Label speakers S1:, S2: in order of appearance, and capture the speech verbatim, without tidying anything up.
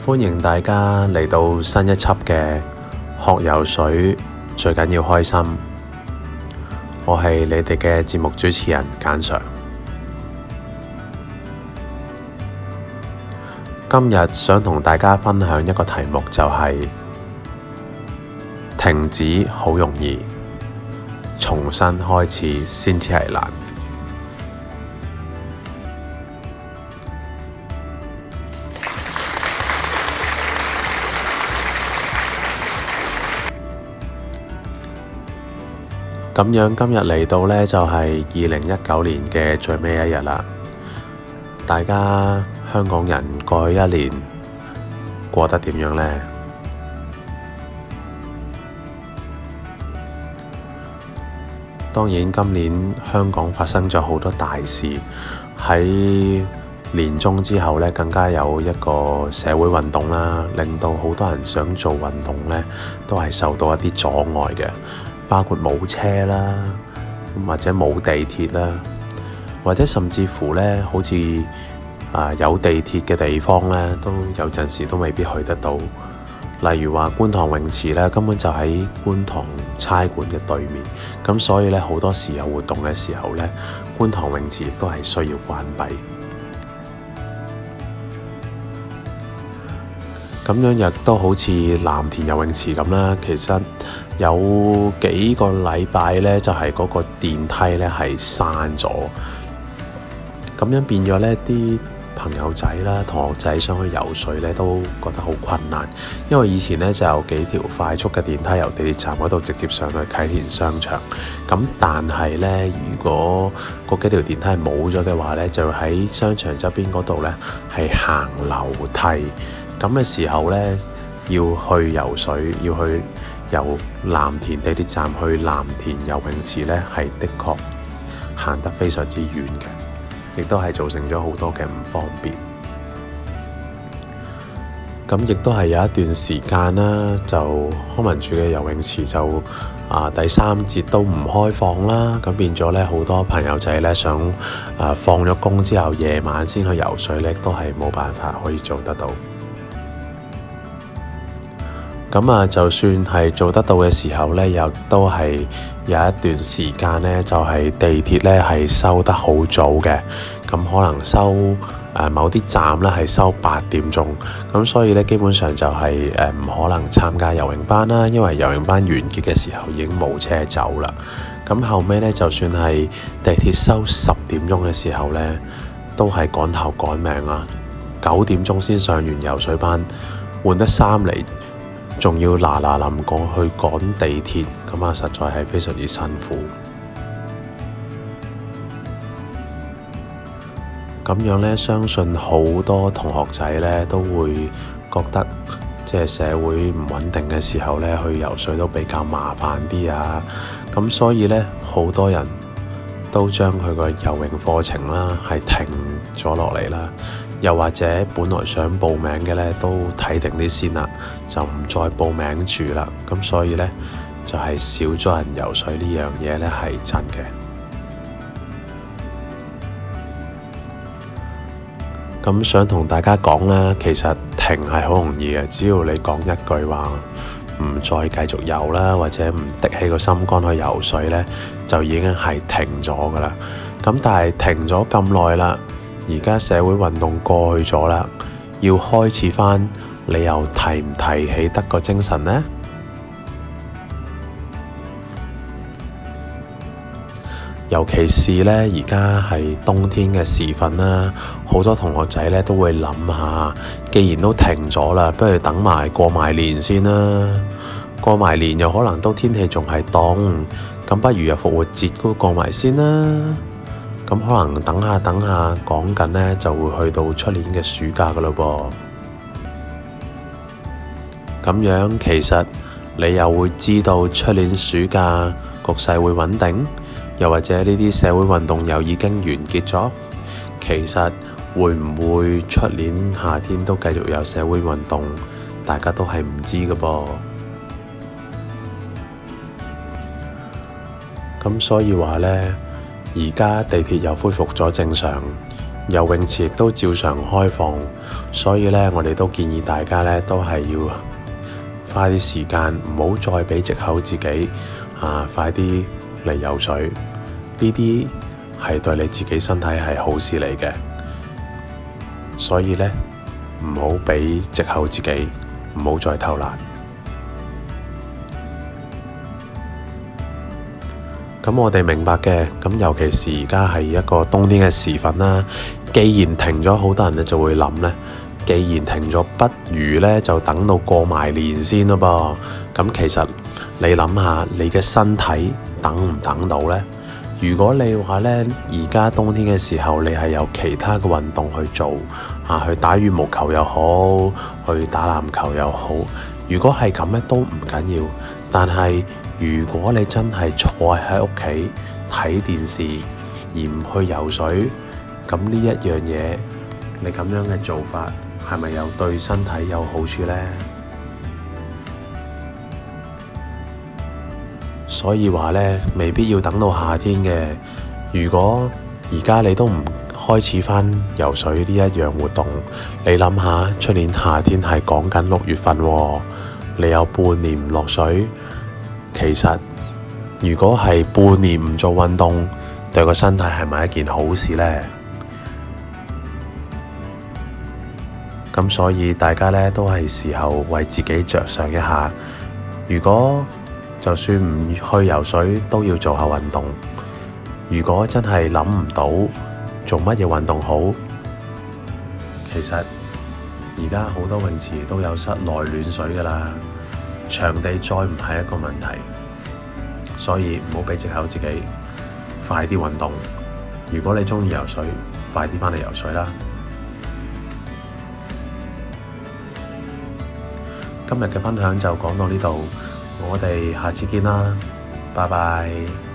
S1: 歡迎大家嚟到新一輯嘅學游水，最緊要開心。我係你哋嘅節目主持人簡 Sir。今日想同大家分享一個題目，就係停止好容易，重新開始先至係難。咁樣今日嚟到呢，就係二零一九年嘅最尾一日啦。大家香港人過去一年過得點樣呢？當然今年香港發生咗好多大事，喺年中之後呢，更加有一個社會運動啦，令到好多人想做運動呢，都係受到一啲阻礙嘅。包括冇車啦，或者冇地鐵啦，或者甚至乎呢，好似啊有地鐵嘅地方呢，都有陣時都未必去得到。例如話觀塘泳池呢，根本就喺觀塘差館嘅對面，咁所以呢，好多時有活動嘅時候呢，觀塘泳池亦都係需要關閉。咁樣亦都好似藍田游泳池咁啦，其實有幾個禮拜呢，就係嗰個電梯呢係閂咗，咁樣變咗呢啲朋友仔啦、同學仔想去游水呢，都覺得好困難，因為以前呢就有幾條快速嘅電梯由地鐵站嗰度直接上去啟田商場，咁但係呢，如果嗰幾條電梯係冇咗嘅話呢，就喺商場側邊嗰度呢係行樓梯。咁嘅時候呢，要去游水，要去由藍田地鐵站去藍田游泳池呢，係的確行得非常之遠嘅，亦都係造成咗好多嘅唔方便。咁亦都係有一段時間啦，就康文署嘅游泳池就啊第三節都唔開放啦，咁變咗呢，好多朋友仔呢，想啊放咗工之後夜晚先去游水呢，都係冇辦法可以做得到。咁啊，就算係做得到嘅時候呢，又都係有一段時間呢，就係地鐵呢係收得好早嘅，咁可能收誒、呃、某啲站呢係收八點鐘，咁所以呢，基本上就係誒唔可能參加游泳班啦，因為游泳班完結嘅時候已經冇車走啦。咁後尾呢，就算係地鐵收十點鐘嘅時候呢，都係趕頭趕命啊！九點鐘先上完游水班，換得衫嚟，仲要嗱嗱臨過去趕地鐵，咁啊實在係非常之辛苦。咁樣呢，相信好多同學仔呢都會覺得，即係社會唔穩定嘅時候呢，去游水都比較麻煩啲啊。咁所以呢，好多人都將佢個游泳課程啦係停咗落嚟啦。又或者本來想報名嘅呢，都睇定啲先啦，就唔再報名住啦。咁所以呢，就係少咗人游水呢樣嘢呢，係真嘅。咁想同大家講啦，其實停係好容易嘅，只要你講一句話唔再繼續游啦，或者唔滴起個心肝去游水呢，就已經係停咗噶啦。咁但係停咗咁耐啦，而家社會運動過去咗啦，要開始返，你又提唔提起得個精神呢？尤其是呢，而家係冬天嘅時分啦，好多同學仔呢都會諗下，既然都停咗啦，不如等埋過埋年先啦。過埋年又可能都天氣仲係凍，咁不如又復活節都過埋先啦。咁可能等下等下，講緊呢就會去到出年嘅暑假噶咯噃。咁樣其實你又會知道出年暑假局勢會穩定，又或者呢啲社會運動又已經完結咗。其實會唔會出年夏天都繼續有社會運動，大家都係唔知噶噃。咁所以話呢，而家地鐵又恢復咗正常， 游泳池亦都照常開放，所以咧我哋都建議大家咧都係要花啲時間，唔好再俾藉口自己啊，快啲嚟游水。呢啲係對你自己身體係好事嚟嘅，所以咧唔好俾藉口自己，唔好再偷懶。咁我哋明白嘅，咁尤其是而家係一個冬天嘅時分啦。既然停咗，好多人咧就會諗咧，既然停咗，不如咧就等到過埋年先咯噃。咁其實你諗下，你嘅身體等唔等到呢？如果你話咧，而家冬天嘅時候，你係有其他嘅運動去做啊，去打羽毛球又好，去打籃球又好。如果係咁咧，都唔緊要。但係如果你真係坐喺屋企睇電視而唔去游水，咁呢一樣嘢，你咁樣嘅做法係咪有對身體有好處呢？所以話呢，未必要等到夏天嘅。如果而家你都唔開始返游水呢一樣活動，你諗下，出年夏天係講緊六月份喎，你有半年唔落水。其實如果係半年唔做運動，對個身體係咪一件好事呢？咁所以大家呢都係時候為自己着想一下。如果就算唔去游水，都要做下運動。如果真係諗唔到做乜嘢運動好，其實而家好多泳池都有室內暖水㗎喇。場地再唔係一個問題，所以唔好俾藉口自己，快啲運動。如果你鍾意游水，快啲返嚟游水啦。今日嘅分享就講到呢度，我哋下次見啦，拜拜。